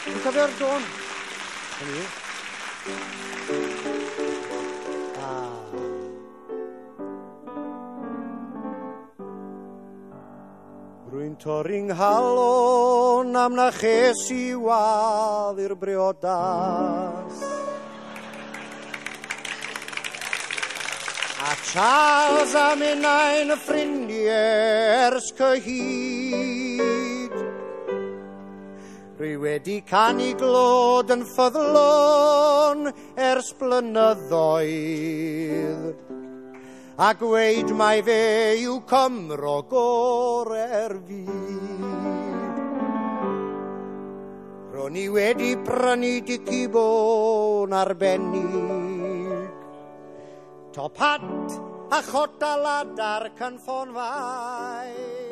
Yn cyfer John. Hynny. Rwy'n torri'n nghalon am na ches I wadd i'r briodas. A Charles am unau'n y ffrindiau ers cyhyd. Rwy wedi canu glod yn ffyddlon ers blynyddoedd. A gweud mai fe yw Cymro gorau'r fyd. Ro'n I wedi prynu dicibon arbennig, top hat a chotalad ar cynffon fai.